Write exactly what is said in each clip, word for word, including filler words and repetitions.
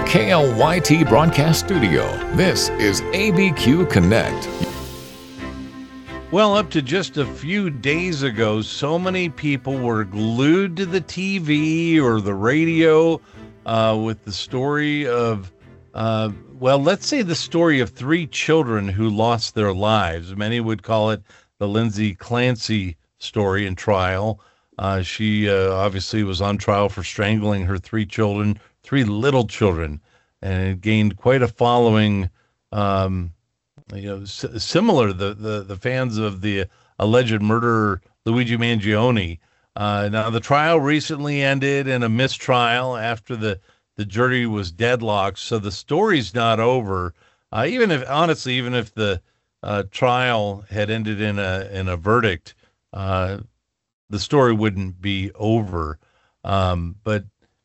K L Y T Broadcast Studio, this is A B Q Connect. Well, up to just a few days ago, so many people were glued to the T V or the radio uh, with the story of, uh, well, let's say the story of three children who lost their lives. Many would call it the Lindsay Clancy story and trial. Uh, she uh, obviously was on trial for strangling her three children, three little children, and it gained quite a following. Um, you know, s- similar the, the the fans of the alleged murderer Luigi Mangione. Uh, now the trial recently ended in a mistrial after the the jury was deadlocked, so the story's not over. Uh, even if honestly, even if the uh, trial had ended in a in a verdict, uh, the story wouldn't be over. Um, but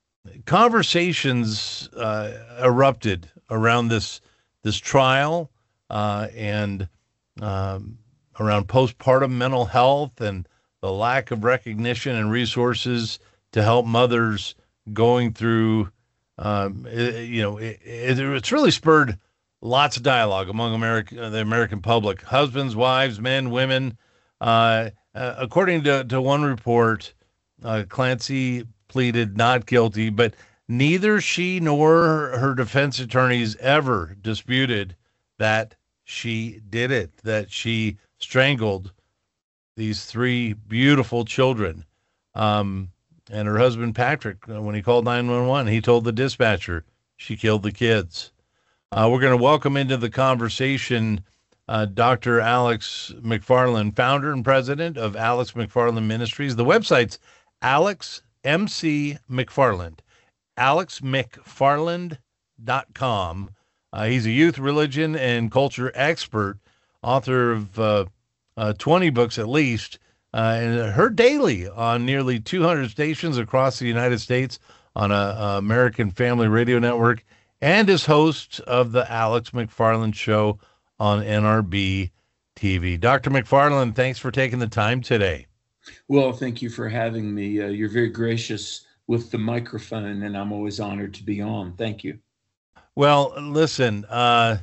conversations uh, erupted around this this trial uh, and um, around postpartum mental health and the lack of recognition and resources to help mothers going through. Um, it, you know, it, it, it's really spurred lots of dialogue among America, the American public, husbands, wives, men, women. Uh, uh, according to, to one report, uh, Clancy pleaded not guilty, but neither she nor her defense attorneys ever disputed that she did it, that she strangled these three beautiful children. Um, and her husband, Patrick, uh, when he called nine one one, he told the dispatcher she killed the kids. Uh, we're going to welcome into the conversation uh, Doctor Alex McFarland, founder and president of Alex McFarland Ministries. The website's Alex M C McFarland, alex mcfarland dot com. Uh, he's a youth, religion, and culture expert, author of uh, uh, twenty books at least, uh, and heard daily on nearly two hundred stations across the United States on a, a American Family Radio Network, and is host of the Alex McFarland Show on N R B T V. Doctor McFarland, thanks for taking the time today. Well, thank you for having me. Uh, you're very gracious with the microphone, and I'm always honored to be on. Thank you. Well, listen, uh,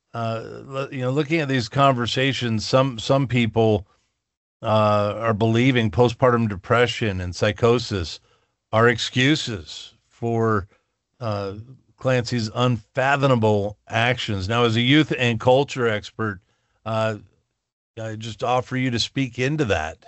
uh, you know, looking at these conversations, some some people uh, are believing postpartum depression and psychosis are excuses for uh, Clancy's unfathomable actions. Now, as a youth and culture expert, uh, I just offer you to speak into that.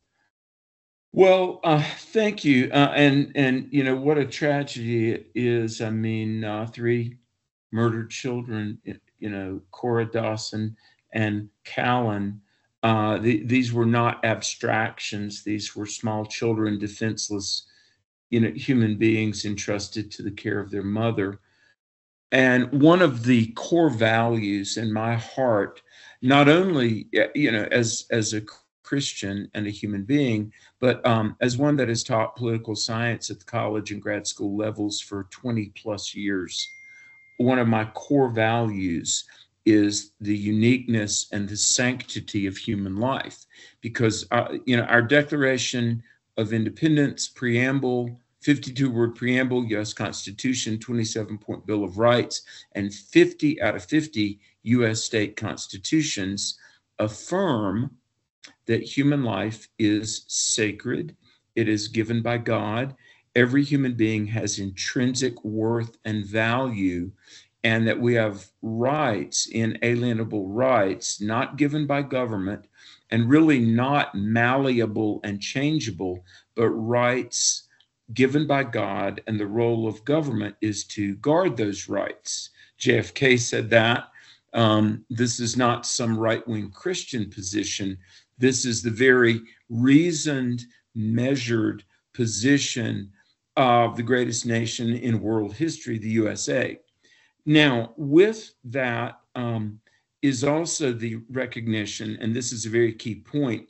Well, uh, thank you. Uh, and, and, you know, what a tragedy it is. I mean, uh, three murdered children, you know, Cora Dawson and Callan. Uh, the, these were not abstractions. These were small children, defenseless, you know, human beings entrusted to the care of their mother. And one of the core values in my heart, not only, you know, as, as a Christian and a human being, but um, as one that has taught political science at the college and grad school levels for twenty plus years, one of my core values is the uniqueness and the sanctity of human life. Because, uh, you know, our Declaration of Independence, preamble, fifty-two word preamble, U S Constitution, twenty-seven point Bill of Rights, and fifty out of fifty U S state constitutions affirm that human life is sacred. It is given by God. Every human being has intrinsic worth and value, and that we have rights, inalienable rights, not given by government, and really not malleable and changeable, but rights given by God, and the role of government is to guard those rights. J F K said that. Um, this is not some right-wing Christian position. This is the very reasoned, measured position of the greatest nation in world history, the U S A. Now, with that um, is also the recognition, and this is a very key point,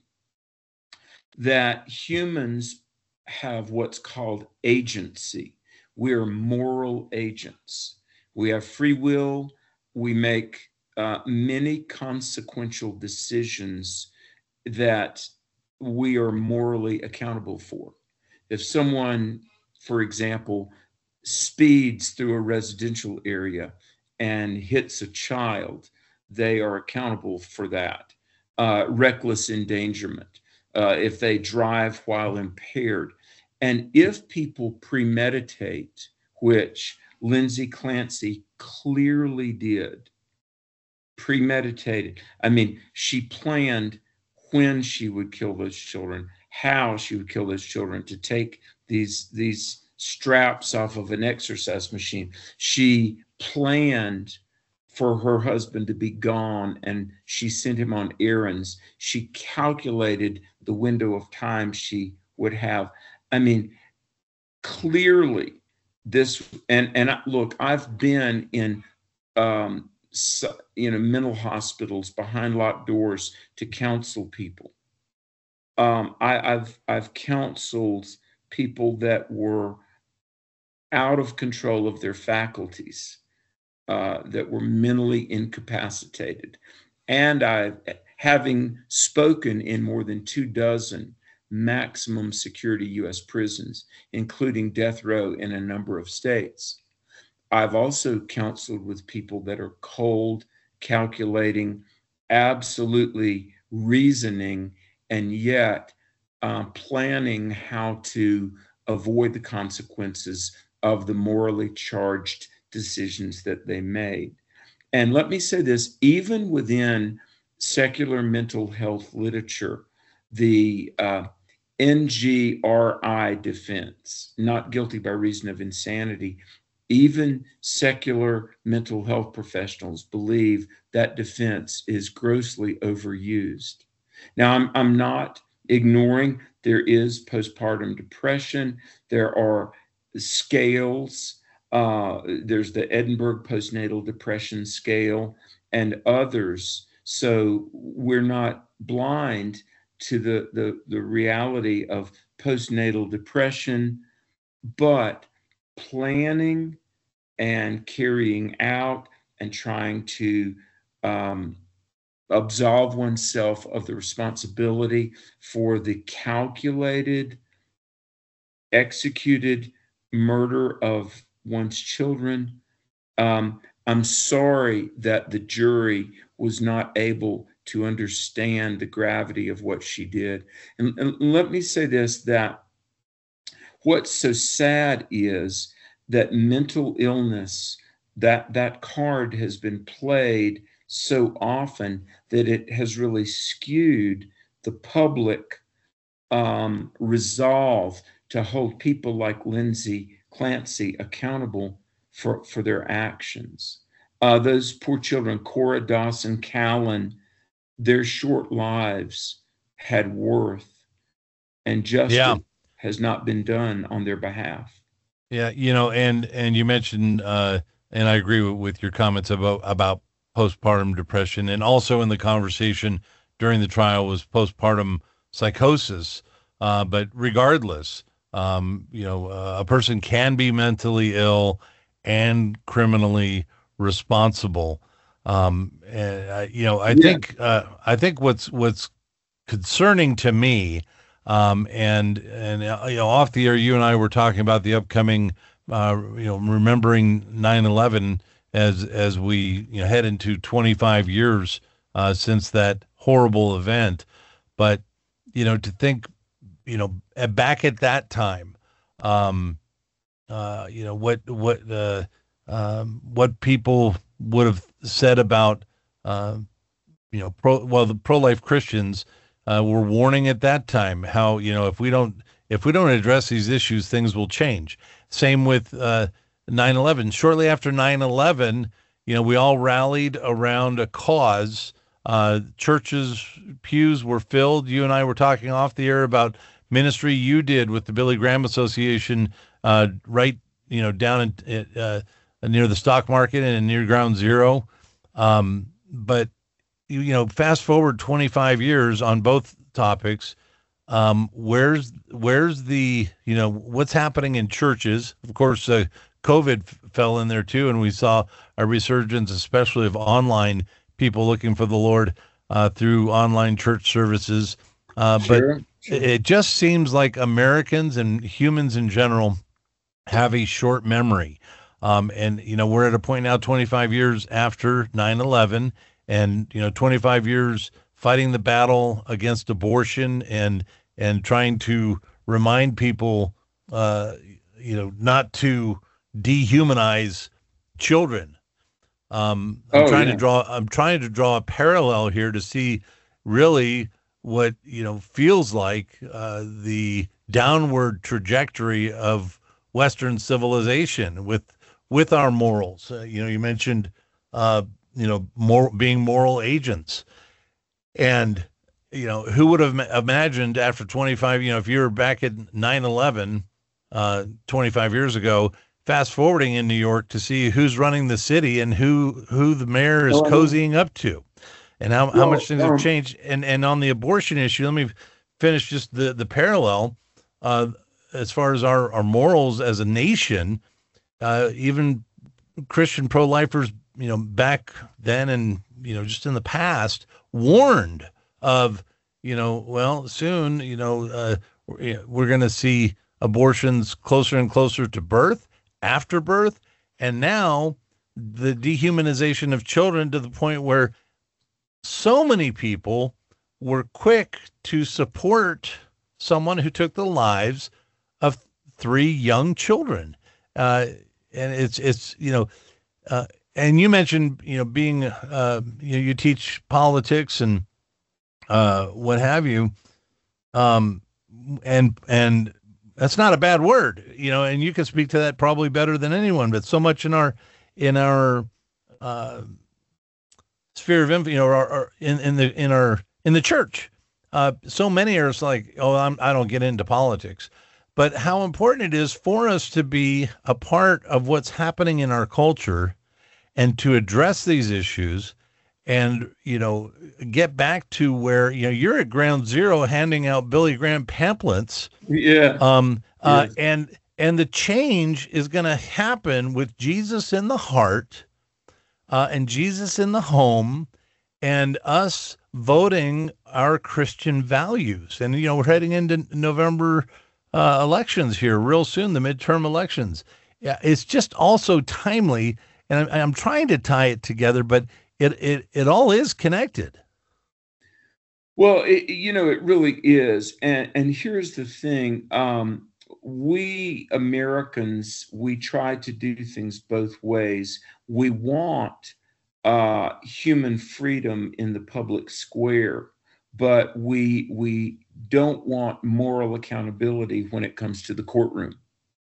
that humans have what's called agency. We are moral agents. We have free will. We make uh, many consequential decisions that we are morally accountable for. If someone, for example, speeds through a residential area and hits a child, they are accountable for that. Uh, reckless endangerment, uh, if they drive while impaired. And if people premeditate, which Lindsay Clancy clearly did, premeditated. I mean, she planned when she would kill those children, how she would kill those children, to take these, these straps off of an exercise machine. She planned for her husband to be gone, and she sent him on errands. She calculated the window of time she would have. I mean, clearly this, and, and look, I've been in, um, so, you know, mental hospitals behind locked doors to counsel people. Um, I, I've, I've counseled people that were out of control of their faculties, uh, that were mentally incapacitated. And I, having spoken in more than two dozen maximum security U S prisons, including death row in a number of states, I've also counseled with people that are cold, calculating, absolutely reasoning, and yet uh, planning how to avoid the consequences of the morally charged decisions that they made. And let me say this, even within secular mental health literature, the uh, N G R I defense, not guilty by reason of insanity, even secular mental health professionals believe that defense is grossly overused. Now, I'm, I'm not ignoring there is postpartum depression. There are scales. Uh, there's the Edinburgh postnatal depression scale and others. So we're not blind to the, the, the reality of postnatal depression, but planning and carrying out and trying to um, absolve oneself of the responsibility for the calculated, executed murder of one's children. Um, I'm sorry that the jury was not able to understand the gravity of what she did. And, and let me say this, that what's so sad is that mental illness, that that card has been played so often that it has really skewed the public um, resolve to hold people like Lindsay Clancy accountable for, for their actions. Uh, those poor children, Cora Dawson Callan, their short lives had worth, and justice yeah. has not been done on their behalf. Yeah, you know, and and you mentioned, uh, and I agree with, with your comments about about postpartum depression, and also in the conversation during the trial was postpartum psychosis. Uh, but regardless, um, you know, uh, a person can be mentally ill and criminally responsible. Um, and uh, you know, I yeah. think uh, I think what's what's concerning to me. Um, and, and, uh, you know, off the air, you and I were talking about the upcoming, uh, you know, remembering nine eleven as, as we, you know, head into twenty-five years, uh, since that horrible event. But, you know, to think, you know, back at that time, um, uh, you know, what, what, uh, um, what people would have said about, uh, you know, pro, well, the pro-life Christians, Uh, were warning at that time how, you know, if we don't if we don't address these issues, things will change. Same with uh, nine eleven. Shortly after nine eleven, you know, we all rallied around a cause. Uh, churches' pews were filled. You and I were talking off the air about ministry you did with the Billy Graham Association, uh, right, you know, down in, uh, near the stock market and near Ground Zero. Um, but you know, fast forward twenty-five years on both topics. Um, where's, where's the, you know, what's happening in churches? Of course, uh, COVID f- fell in there too. And we saw a resurgence, especially of online people looking for the Lord, uh, through online church services. Uh, sure, but sure. it just seems like Americans and humans in general have a short memory. Um, and, you know, we're at a point now twenty-five years after nine eleven, and, you know, twenty-five years fighting the battle against abortion and and trying to remind people, uh, you know, not to dehumanize children. Um, I'm Oh trying to yeah. draw. I'm trying to draw a parallel here to see really what you know feels like uh, the downward trajectory of Western civilization with with our morals. Uh, you know, you mentioned uh, you know more being moral agents, and you know who would have imagined after twenty-five. You know, if you were back at nine eleven, uh, twenty-five years ago, fast forwarding in New York to see who's running the city and who who the mayor is Oh, I know. cozying up to, and how, how much Well, things have um, changed. And and on the abortion issue, let me finish just the the parallel. Uh, as far as our, our morals as a nation, uh, even Christian pro-lifers, you know, back then and you know just in the past, warned of, you know, well, soon, you know, uh, we're, we're going to see abortions closer and closer to birth, after birth, and now the dehumanization of children to the point where so many people were quick to support someone who took the lives of three young children. Uh, and it's, it's, you know, uh, and you mentioned, you know, being, uh, you know, you teach politics and uh, what have you. Um, and, and that's not a bad word, you know, and you can speak to that probably better than anyone, but so much in our, in our, uh, sphere of influence, you know, or, or in, in the, in our, in the church, uh, so many are like, oh, I'm, I don't get into politics, but how important it is for us to be a part of what's happening in our culture and to address these issues and, you know, get back to where, you know, you're at ground zero handing out Billy Graham pamphlets. yeah. Um, uh, Yes. and, and the change is going to happen with Jesus in the heart, uh, and Jesus in the home, and us voting our Christian values. And, you know, we're heading into November uh, elections here real soon, the midterm elections. Yeah, it's just also timely. And I'm, I'm trying to tie it together, but it, it, it all is connected. Well, it, you know, it really is. And and here's the thing. Um, we Americans, we try to do things both ways. We want uh, human freedom in the public square, but we we don't want moral accountability when it comes to the courtroom.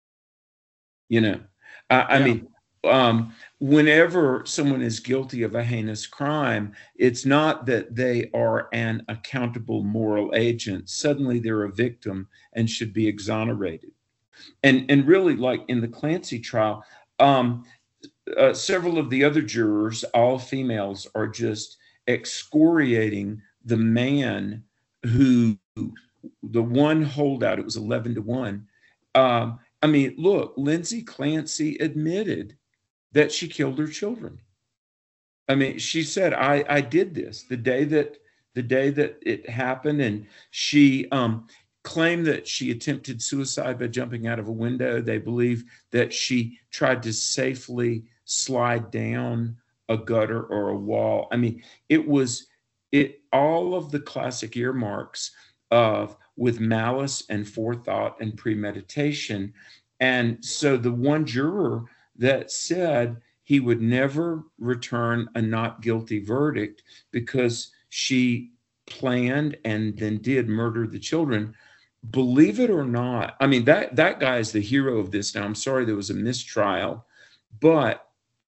You know, I, I Yeah. mean, um, whenever someone is guilty of a heinous crime, it's not that they are an accountable moral agent. Suddenly they're a victim and should be exonerated. And and really, like in the Clancy trial, um, uh, several of the other jurors, all females, are just excoriating the man who, the one holdout, it was eleven to one. Um, I mean, look, Lindsay Clancy admitted that she killed her children. I mean, she said, I, I did this the day that the day that it happened, and she um, claimed that she attempted suicide by jumping out of a window. They believe that she tried to safely slide down a gutter or a wall. I mean, it was it all of the classic earmarks of with malice and forethought and premeditation. And so the one juror that said he would never return a not guilty verdict because she planned and then did murder the children. Believe it or not, I mean, that that guy is the hero of this. Now, I'm sorry there was a mistrial, but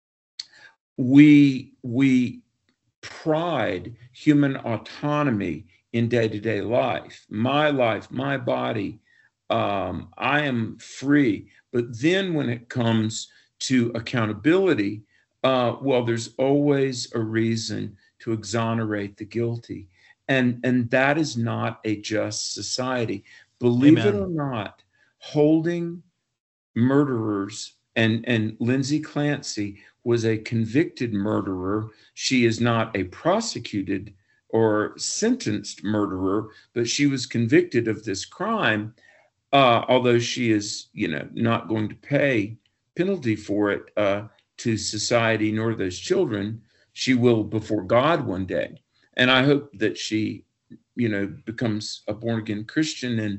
we we pride human autonomy in day-to-day life. My life, my body, um, I am free. But then when it comes to accountability, uh, well, there's always a reason to exonerate the guilty. And, and that is not a just society. Believe it Amen. or not, holding murderers, and, and Lindsay Clancy was a convicted murderer. She is not a prosecuted or sentenced murderer, but she was convicted of this crime. uh, although she is, you know, not going to pay penalty for it uh, to society nor those children. She will before God one day. And I hope that she, you know, becomes a born again Christian, and,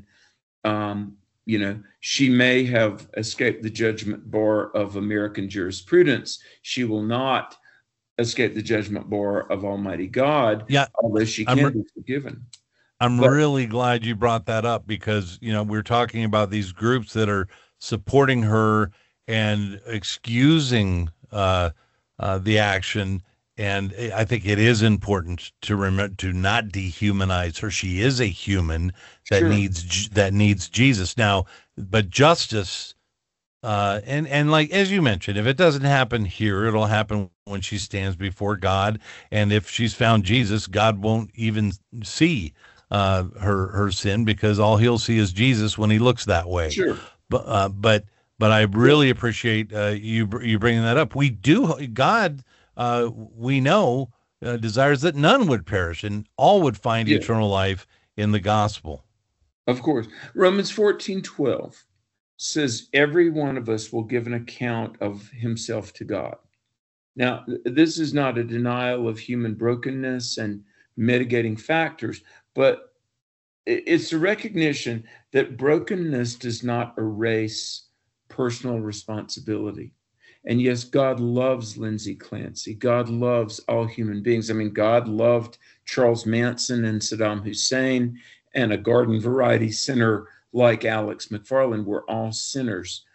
um, you know, she may have escaped the judgment bar of American jurisprudence. She will not escape the judgment bar of Almighty God, Yeah, although she I'm can re- be forgiven. I'm But really glad you brought that up, because, you know, we're talking about these groups that are supporting her and excusing uh, uh, the action. And I think it is important to remember to not dehumanize her. She is a human that sure, needs that needs Jesus now. But justice, uh, and and like as you mentioned, if it doesn't happen here, it'll happen when she stands before God. And if she's found Jesus, God won't even see uh, her her sin, because all he'll see is Jesus when he looks that way. sure. But uh, but but I really appreciate uh, you you bringing that up. We do God. Uh, we know uh, desires that none would perish and all would find Yeah, eternal life in the gospel. of course. Romans fourteen twelve says every one of us will give an account of himself to God. Now, th- this is not a denial of human brokenness and mitigating factors, but i- it's a recognition that brokenness does not erase personal responsibility. And yes, God loves Lindsay Clancy. God loves all human beings. I mean, God loved Charles Manson and Saddam Hussein, and a garden variety sinner like Alex McFarland. We're all sinners.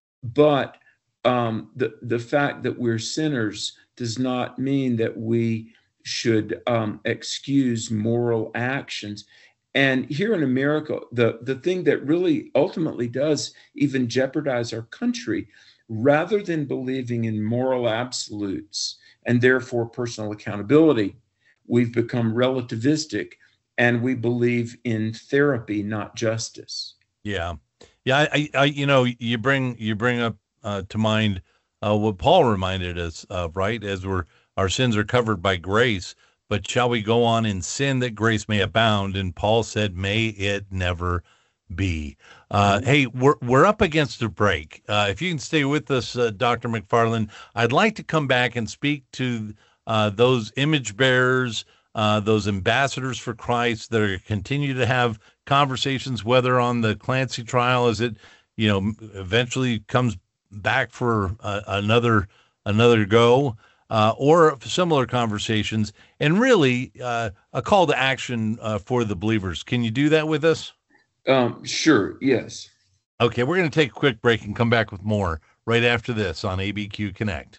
But um, the, the fact that we're sinners does not mean that we should um, excuse moral actions. And here in America, the, the thing that really ultimately does even jeopardize our country, rather than believing in moral absolutes and therefore personal accountability, we've become relativistic, and we believe in therapy, not justice. Yeah, yeah. I, I, you know, you bring you bring up uh, to mind uh, what Paul reminded us of, right? As we're our sins are covered by grace, but shall we go on in sin that grace may abound? And Paul said, "May it never be." Uh, hey, we're we're up against a break. Uh, if you can stay with us, uh, Doctor McFarland, I'd like to come back and speak to uh, those image bearers, uh, those ambassadors for Christ that are continue to have conversations, whether on the Clancy trial, as it, you know, eventually comes back for uh, another another go, uh, or similar conversations, and really uh, a call to action uh, for the believers. Can you do that with us? Um, sure, yes. Okay, we're going to take a quick break and come back with more right after this on A B Q Connect.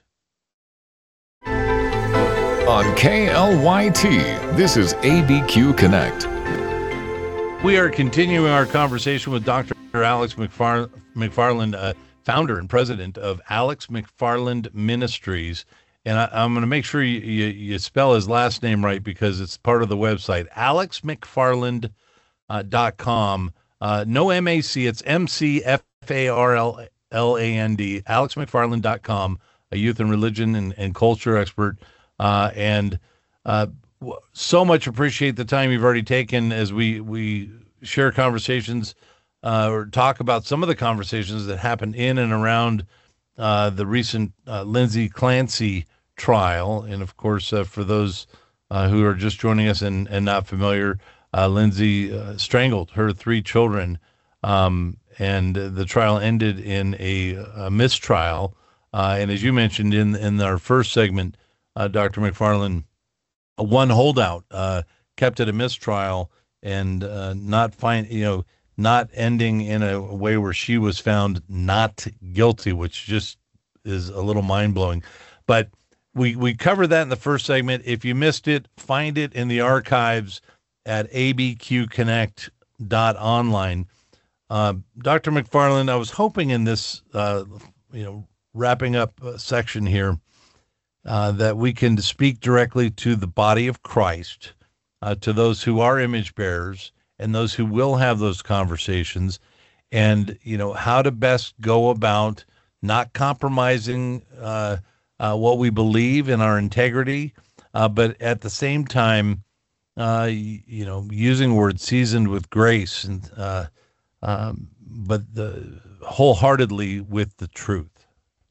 On K L Y T, this is A B Q Connect. We are continuing our conversation with Doctor Alex McFar- McFarland, uh, founder and president of Alex McFarland Ministries. And I, I'm going to make sure you, you, you spell his last name right, because it's part of the website, alex mcfarland dot com. Uh, no M A C, it's M C F A R L L A N D, alex mcfarland dot com, a youth and religion and, and culture expert. Uh, and uh, w- so much appreciate the time you've already taken as we, we share conversations uh, or talk about some of the conversations that happened in and around uh, the recent uh, Lindsay Clancy trial. And of course, uh, for those uh, who are just joining us and, and not familiar, uh, Lindsay uh, strangled her three children, um, and the trial ended in a, a mistrial. Uh, and as you mentioned in in our first segment, uh, Doctor McFarland, one holdout uh, kept it a mistrial, and uh, not find you know not ending in a way where she was found not guilty, which just is a little mind blowing. But we we covered that in the first segment. If you missed it, find it in the archives at a b q connect dot online. Uh, Doctor McFarland, I was hoping in this uh, you know wrapping up uh, section here uh, that we can speak directly to the body of Christ, uh, to those who are image bearers and those who will have those conversations, and you know how to best go about not compromising uh, uh, what we believe in our integrity, uh, but at the same time, uh, you, you know, using words seasoned with grace and uh, um, but the wholeheartedly with the truth.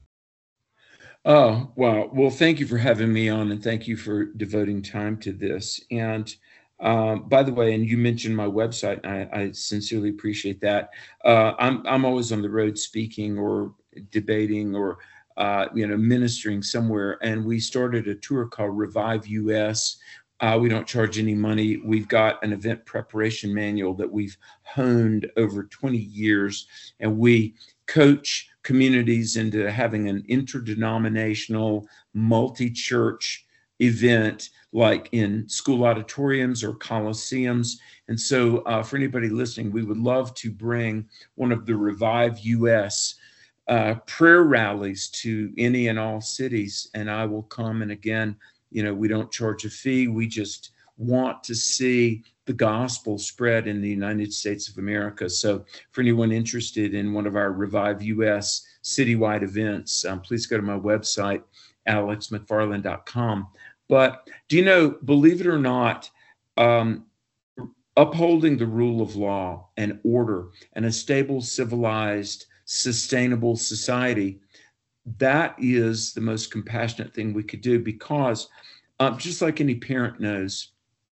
Oh, wow. Well, thank you for having me on, and thank you for devoting time to this. And um, by the way, and you mentioned my website, and I, I sincerely appreciate that. Uh, I'm I'm always on the road speaking or debating or uh, you know ministering somewhere, and we started a tour called Revive U S. Uh, we don't charge any money. We've got an event preparation manual that we've honed over twenty years, and we coach communities into having an interdenominational, multi-church event like in school auditoriums or coliseums. And so uh, for anybody listening, we would love to bring one of the Revive U S uh, prayer rallies to any and all cities, and I will come. And again, you know, we don't charge a fee. We just want to see the gospel spread in the United States of America. So for anyone interested in one of our Revive U S citywide events, um, please go to my website, alex mcfarland dot com. But do you know, believe it or not, um, upholding the rule of law and order and a stable, civilized, sustainable society, that is the most compassionate thing we could do, because um, just like any parent knows,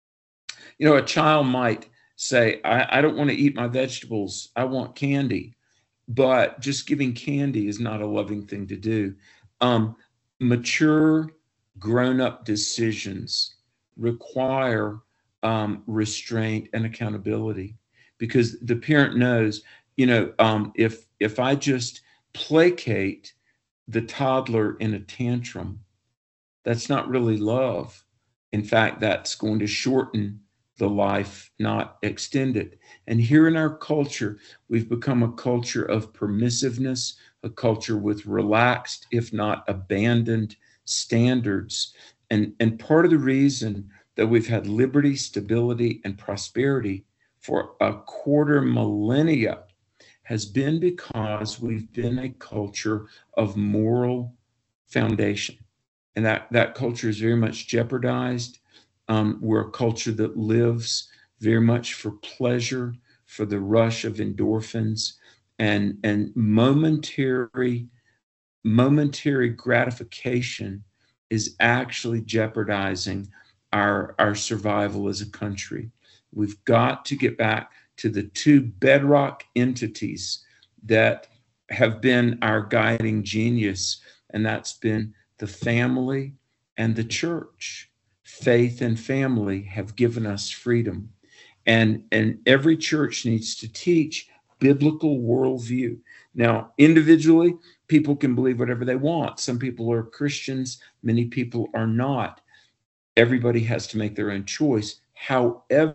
you know, a child might say, I, I don't want to eat my vegetables, I want candy. But just giving candy is not a loving thing to do. Um, mature, grown-up decisions require um, restraint and accountability, because the parent knows, you know, um, if if I just placate the toddler in a tantrum, that's not really love. In fact, that's going to shorten the life, not extend it. And here in our culture, we've become a culture of permissiveness, a culture with relaxed, if not abandoned, standards. And, and part of the reason that we've had liberty, stability, and prosperity for a quarter millennia has been because we've been a culture of moral foundation. And that, that culture is very much jeopardized. Um, we're a culture that lives very much for pleasure, for the rush of endorphins, and, and momentary, momentary gratification is actually jeopardizing our, our survival as a country. We've got to get back to the two bedrock entities that have been our guiding genius, and that's been the family and the church. Faith and family have given us freedom. And, and every church needs to teach biblical worldview. Now, individually, people can believe whatever they want. Some people are Christians, many people are not. Everybody has to make their own choice. However,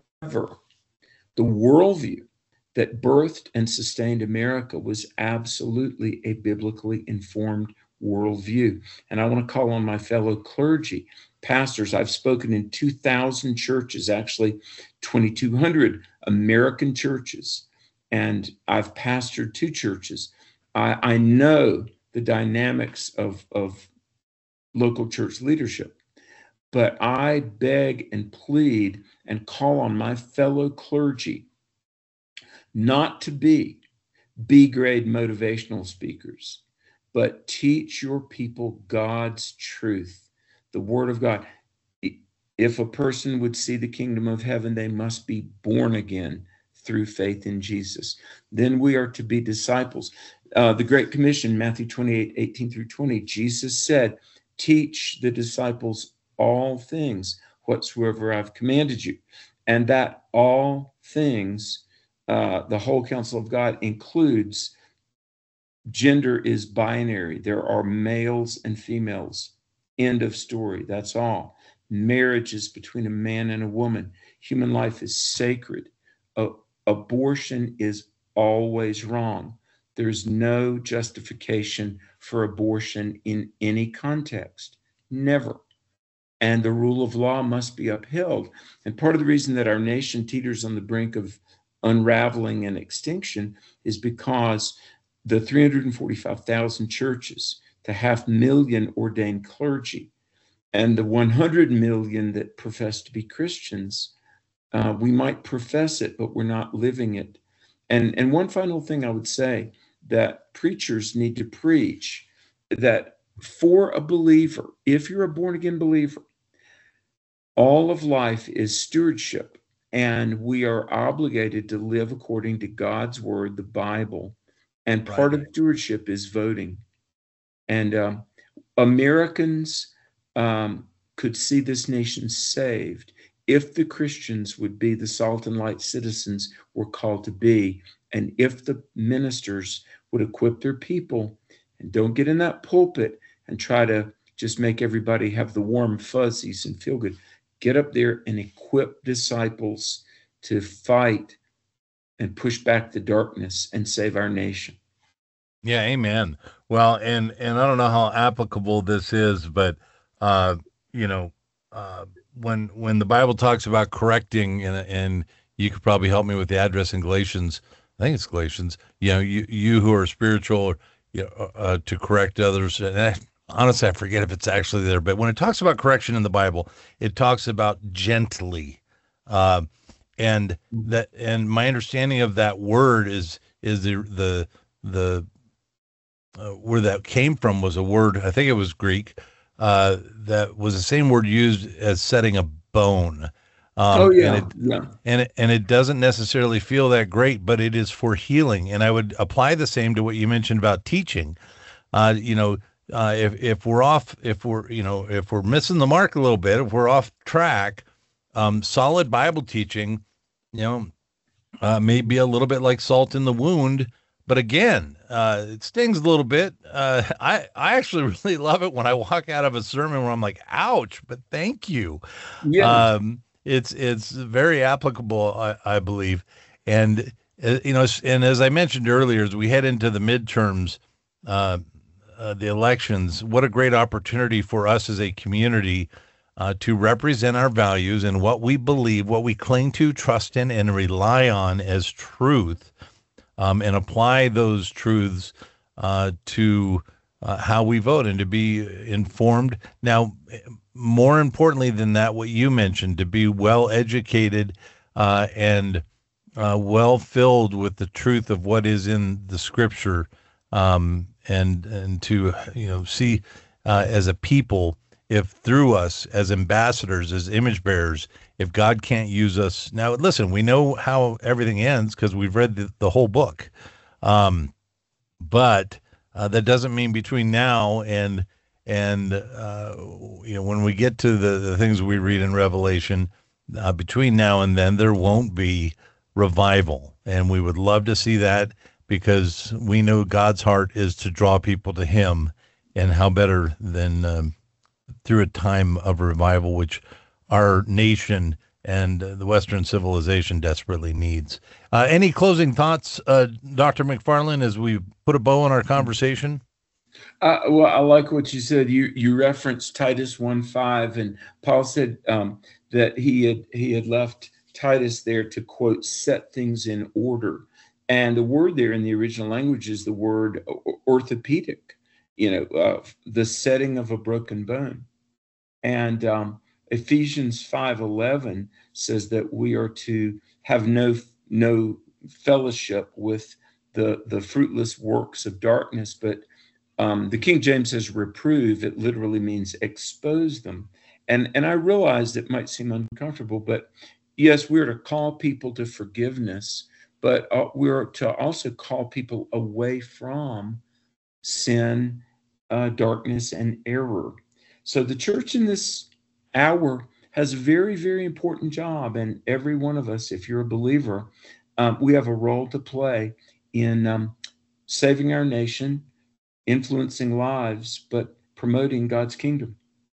the worldview that birthed and sustained America was absolutely a biblically informed worldview. And I want to call on my fellow clergy, pastors. I've spoken in two thousand churches, actually twenty-two hundred American churches, and I've pastored two churches. I, I know the dynamics of, of local church leadership, but I beg and plead and call on my fellow clergy not to be B-grade motivational speakers, but teach your people God's truth, the Word of God. If a person would see the kingdom of heaven, they must be born again through faith in Jesus. Then we are to be disciples. Uh, the Great Commission, Matthew twenty-eight, eighteen through twenty, Jesus said, teach the disciples all things whatsoever I've commanded you. And that all things, uh, the whole counsel of God includes gender is binary. There are males and females. End of story. That's all. Marriage is between a man and a woman. Human life is sacred. Uh, abortion is always wrong. There's no justification for abortion in any context. Never. And the rule of law must be upheld. And part of the reason that our nation teeters on the brink of unraveling and extinction is because the three hundred forty-five thousand churches, the half million ordained clergy, and the one hundred million that profess to be Christians, uh, we might profess it, but we're not living it. And and one final thing I would say, that preachers need to preach, that for a believer, if you're a born again believer, all of life is stewardship, and we are obligated to live according to God's word, the Bible. And part Right. of stewardship is voting. And um, Americans um, could see this nation saved if the Christians would be the salt and light citizens we're called to be, and if the ministers would equip their people and don't get in that pulpit and try to just make everybody have the warm fuzzies and feel good. Get up there and equip disciples to fight and push back the darkness and save our nation. Yeah, amen. Well, and and I don't know how applicable this is, but uh, you know, uh, when when the Bible talks about correcting, and and you could probably help me with the address in Galatians. I think it's Galatians. You know, you you who are spiritual, you know, uh, to correct others. And I, honestly, I forget if it's actually there, but when it talks about correction in the Bible, it talks about gently, uh, and that and my understanding of that word is is the the the Uh, where that came from was a word, I think it was Greek, uh, that was the same word used as setting a bone. Um, Oh and yeah, it yeah. and it and it doesn't necessarily feel that great, but it is for healing. And I would apply the same to what you mentioned about teaching. Uh, you know, uh, if if we're off, if we're you know, if we're missing the mark a little bit, if we're off track, um, solid Bible teaching, you know, uh, may be a little bit like salt in the wound. But again, uh, it stings a little bit. Uh, I, I actually really love it when I walk out of a sermon where I'm like, ouch, but thank you. Yeah. Um, it's, it's very applicable, I, I believe. And, uh, you know, and as I mentioned earlier, as we head into the midterms, uh, uh, the elections, what a great opportunity for us as a community uh, to represent our values and what we believe, what we cling to, trust in, and rely on as truth. Um, and apply those truths uh, to uh, how we vote and to be informed. Now, more importantly than that, what you mentioned, to be well educated uh, and uh, well filled with the truth of what is in the Scripture, um, and and to you know see uh, as a people, if through us as ambassadors, as image bearers, if God can't use us. Now, listen, we know how everything ends because we've read the, the whole book. Um, but uh, that doesn't mean between now and, and uh, you know, when we get to the, the things we read in Revelation, uh, between now and then, there won't be revival. And we would love to see that, because we know God's heart is to draw people to him. And how better than um, through a time of revival, which our nation and the Western civilization desperately needs. Uh, any closing thoughts, uh, Doctor McFarland, as we put a bow on our conversation? Uh, well, I like what you said. You you referenced Titus one five, and Paul said um, that he had he had left Titus there to, quote, set things in order. And the word there in the original language is the word orthopedic, you know, uh, the setting of a broken bone. And um, Ephesians five eleven says that we are to have no no fellowship with the the fruitless works of darkness, but um, the King James says reprove. It literally means expose them. And and I realize it might seem uncomfortable, but yes, we're to call people to forgiveness, but uh, we're to also call people away from sin, uh, darkness, and error. So the church in this hour has a very, very important job. And every one of us, if you're a believer, um, we have a role to play in um, saving our nation, influencing lives, but promoting God's kingdom.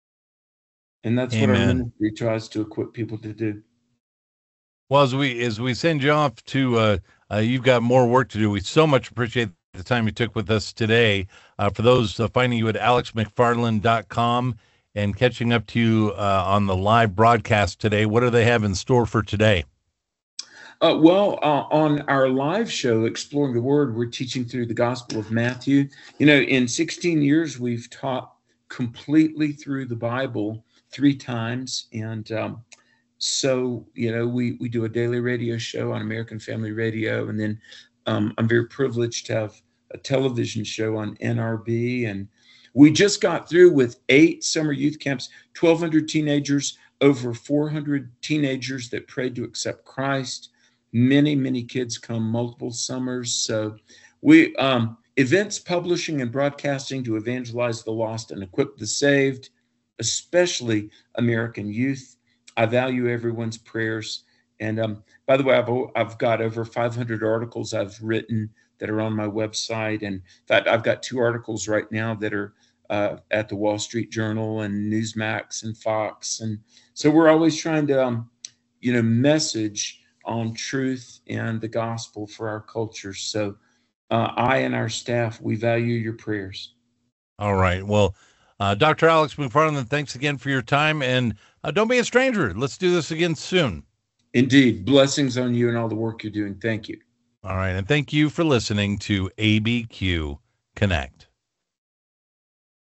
And that's what our Amen. ministry tries to equip people to do. Well, as we as we send you off to, uh, uh, you've got more work to do. We so much appreciate the time you took with us today. Uh, for those uh, finding you at alex mcfarland dot com and catching up to you uh, on the live broadcast today, what do they have in store for today? Uh, well, uh, on our live show, Exploring the Word, we're teaching through the Gospel of Matthew. You know, in sixteen years, we've taught completely through the Bible three times. And um, So, you know, we, we do a daily radio show on American Family Radio. And then um, I'm very privileged to have a television show on N R B. And we just got through with eight summer youth camps, twelve hundred teenagers, over four hundred teenagers that prayed to accept Christ. Many, many kids come multiple summers. So we, um, events, publishing, and broadcasting to evangelize the lost and equip the saved, especially American youth. I value everyone's prayers. And um, by the way, I've, I've got over five hundred articles I've written that are on my website. And in fact, I've got two articles right now that are uh, at the Wall Street Journal and Newsmax and Fox. And so we're always trying to, um, you know, message on truth and the gospel for our culture. So uh, I and our staff, we value your prayers. All right. Well, uh, Doctor Alex McFarland, thanks again for your time. And uh, don't be a stranger. Let's do this again soon. Indeed. Blessings on you and all the work you're doing. Thank you. All right. And thank you for listening to A B Q Connect.